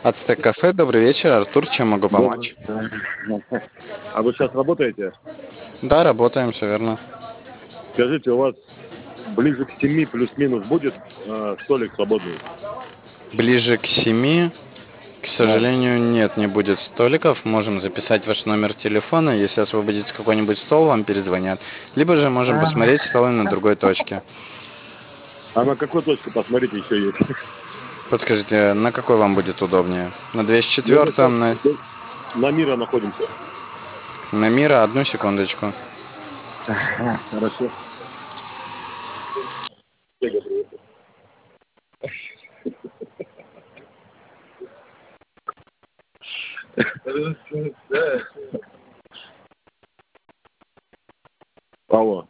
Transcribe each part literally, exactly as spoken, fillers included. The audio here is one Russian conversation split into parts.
Ацтек кафе, добрый вечер, Артур, чем могу Добрый. помочь? А вы сейчас работаете? Да, работаем, все верно. Скажите, у вас ближе к семи плюс-минус будет э, столик свободный? Ближе к семи, к Да. сожалению, нет, не будет столиков. Можем записать ваш номер телефона. Если освободится какой-нибудь стол, вам перезвонят. Либо же можем посмотреть столы на другой точке. А на какой точке, посмотрите, еще есть? Подскажите, на какой вам будет удобнее? На Ну, мы сейчас двести четыре, на, на Мира находимся. на Мира? Одну секундочку. Ага, хорошо. Алло.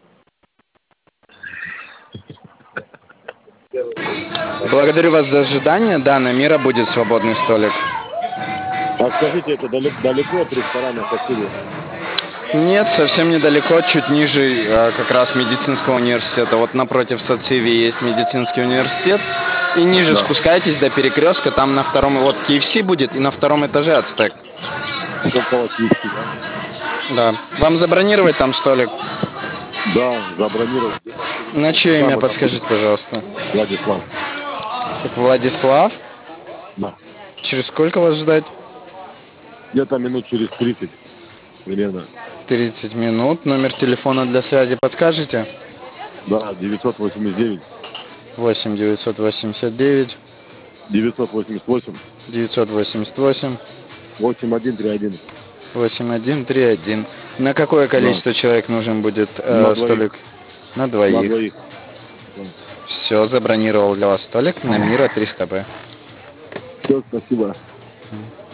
Благодарю вас за ожидание. Да, на Мира будет свободный столик. А скажите, это далеко, далеко от ресторана Косыли? Нет, совсем недалеко, чуть ниже э, как раз медицинского университета. Вот напротив Сациви есть медицинский университет. И ниже Да. спускайтесь до перекрестка, там на втором, вот K F C будет, и на втором этаже Ацтек. Около Киевки, да? Да. Вам забронировать там столик? Да, забронировал. На чье Да, имя мы там будем. подскажите, пожалуйста? Владислав. Так, Владислав? Да. Через сколько вас ждать? Где-то минут через тридцать примерно. тридцать минут. Номер телефона для связи подскажете? Да, девятьсот восемьдесят девять. восемь девятьсот восемьдесят девять девятьсот восемьдесят восемь. девятьсот восемьдесят восемь восемь один три один. восемь один три один. На какое Да. количество человек нужен будет На э, двоих. столик? На На двоих. двоих. Да. Все, забронировал для вас столик на Мира триста Б. Все, спасибо.